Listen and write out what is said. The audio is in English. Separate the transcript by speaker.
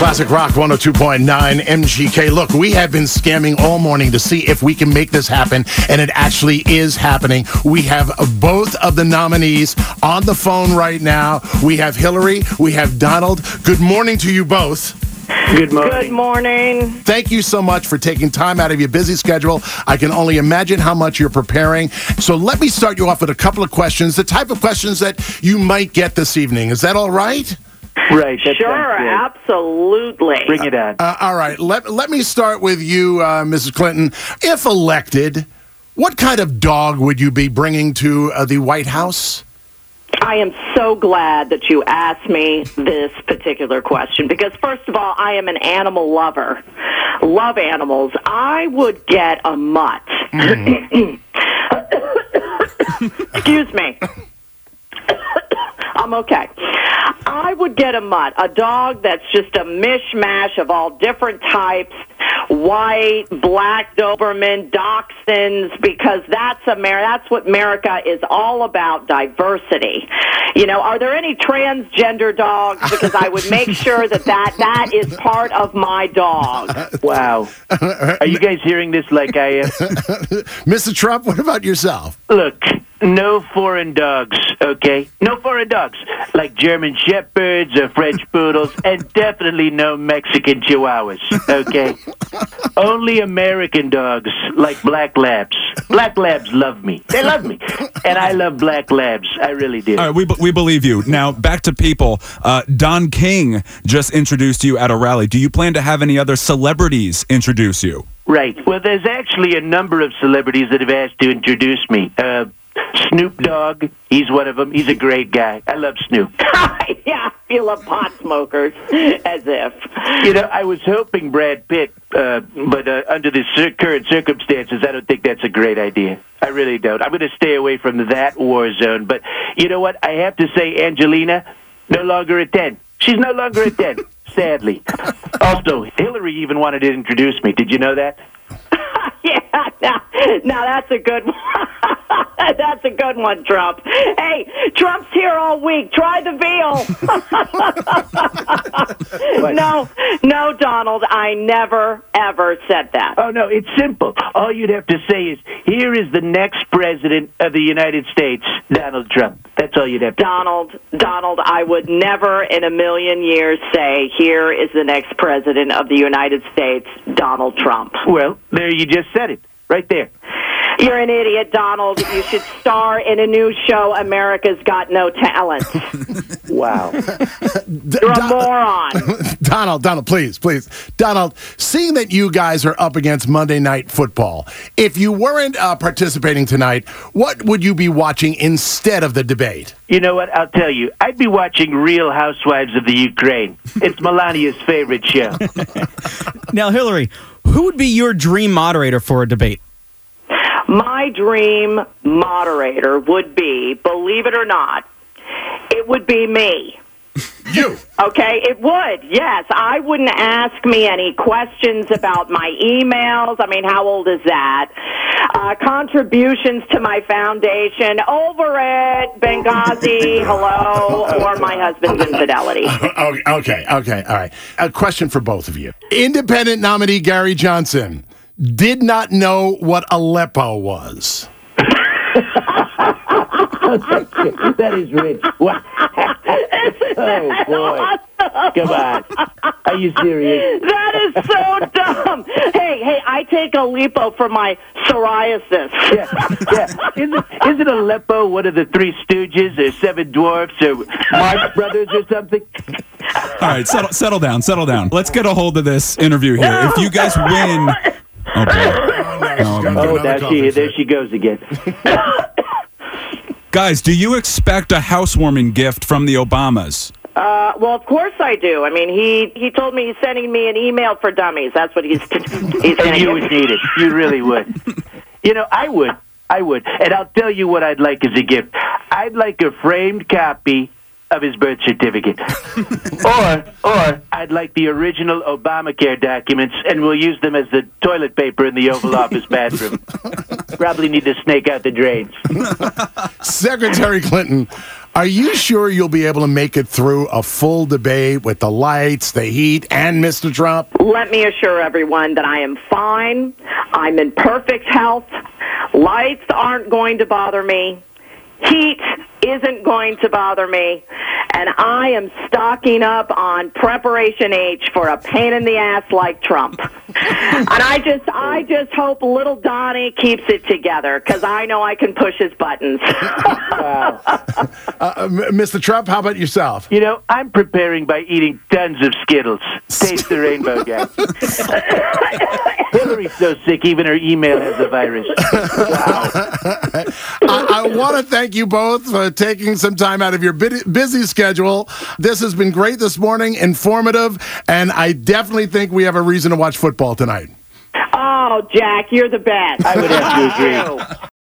Speaker 1: Classic Rock 102.9 MGK. Look, we have been scamming all morning to see if we can make this happen, and it actually is happening. We have both of the nominees on the phone right now. We have Hillary, we have Donald. Good morning to you both.
Speaker 2: Good morning.
Speaker 3: Good morning.
Speaker 1: Thank you so much for taking time out of your busy schedule. I can only imagine how much you're preparing. So let me start you off with a couple of questions, the type of questions that you might get this evening. Is that all right?
Speaker 2: Right. That
Speaker 3: Sure,
Speaker 2: sounds good.
Speaker 3: absolutely.
Speaker 2: Bring it on.
Speaker 1: All right. Let me start with you, Mrs. Clinton. If elected, what kind of dog would you be bringing to the White House?
Speaker 3: I am so glad that you asked me this particular question because, first of all, I am an animal lover. Love animals. I would get a mutt. Excuse me. I'm okay. I would get a mutt, a dog that's just a mishmash of all different types, white, black Doberman, Dachshunds, because that's what America is all about, diversity. You know, are there any transgender dogs? Because I would make sure that is part of my dog.
Speaker 2: Wow. Are you guys hearing this like I am?
Speaker 1: Mr. Trump, what about yourself?
Speaker 2: Look, no foreign dogs, okay? No foreign dogs, like German Shepherds or French Poodles, and definitely no Mexican Chihuahuas, okay? Only American dogs, like Black Labs. Black Labs love me. They love me. And I love Black Labs. I really do.
Speaker 4: All right, we believe you. Now, back to people. Don King just introduced you at a rally. Do you plan to have any other celebrities introduce you?
Speaker 2: Right. Well, there's actually a number of celebrities that have asked to introduce me. Snoop Dogg, he's one of them. He's a great guy. I love Snoop.
Speaker 3: Yeah, you love pot smokers, as if.
Speaker 2: You know, I was hoping Brad Pitt, but under the current circumstances, I don't think that's a great idea. I really don't. I'm going to stay away from that war zone. But you know what? I have to say, Angelina, no longer a 10. She's no longer a 10, sadly. Also, Hillary even wanted to introduce me. Did you know that?
Speaker 3: Yeah, now that's a good one. That's a good one, Trump. Hey, Trump's here all week. Try the veal. No, Donald, I never, ever said that.
Speaker 2: Oh, no, it's simple. All you'd have to say is, here is the next president of the United States, Donald Trump. That's all you'd have to say.
Speaker 3: Donald, I would never in a million years say, here is the next president of the United States, Donald Trump.
Speaker 2: Well, there you just said it. Right there.
Speaker 3: You're an idiot, Donald. You should star in a new show, America's Got No Talent.
Speaker 2: Wow.
Speaker 3: You're a moron.
Speaker 1: Donald, please. Donald, seeing that you guys are up against Monday Night Football, if you weren't participating tonight, what would you be watching instead of the debate?
Speaker 2: You know what? I'll tell you. I'd be watching Real Housewives of the Ukraine. It's Melania's favorite show.
Speaker 5: Now, Hillary, who would be your dream moderator for a debate?
Speaker 3: My dream moderator would be, believe it or not, it would be me.
Speaker 1: You?
Speaker 3: Okay, it would, yes. I wouldn't ask me any questions about my emails. I mean, how old is that? Contributions to my foundation, over at Benghazi, hello, or my husband's infidelity.
Speaker 1: Okay, all right. A question for both of you. Independent nominee Gary Johnson did not know what Aleppo was.
Speaker 2: That is rich. What? Oh, boy. Come on. Are you serious?
Speaker 3: That is so dumb. Hey, I take Aleppo for my psoriasis.
Speaker 2: Yeah. Isn't Aleppo one of the Three Stooges or Seven Dwarfs or Marx Brothers or something?
Speaker 4: All right, settle down. Let's get a hold of this interview here. If you guys win... Oh, boy.
Speaker 2: There she goes again.
Speaker 4: Guys, do you expect a housewarming gift from the Obamas?
Speaker 3: Well, of course I do. I mean, he told me he's sending me an email for dummies. That's what he's
Speaker 2: And you would need it. You really would. You know, I would. And I'll tell you what I'd like as a gift. I'd like a framed copy of his birth certificate. or I'd like the original Obamacare documents, and we'll use them as the toilet paper in the Oval Office bathroom. Probably need to snake out the drains.
Speaker 1: Secretary Clinton, Are you sure you'll be able to make it through a full debate with the lights, the heat, and Mr. Trump?
Speaker 3: Let me assure everyone that I am fine. I'm in perfect health. Lights aren't going to bother me. Heat isn't going to bother me. And I am stocking up on Preparation H for a pain in the ass like Trump. And I just hope little Donnie keeps it together, because I know I can push his buttons.
Speaker 2: Wow.
Speaker 1: Mr. Trump, how about yourself?
Speaker 2: You know, I'm preparing by eating tons of Skittles. Taste the rainbow, guys. Hillary's so sick, even her email has a virus. Wow.
Speaker 1: I want to thank you both for taking some time out of your busy schedule. This has been great this morning, informative, and I definitely think we have a reason to watch football tonight.
Speaker 3: Oh, Jack, you're the best.
Speaker 2: I would have to agree.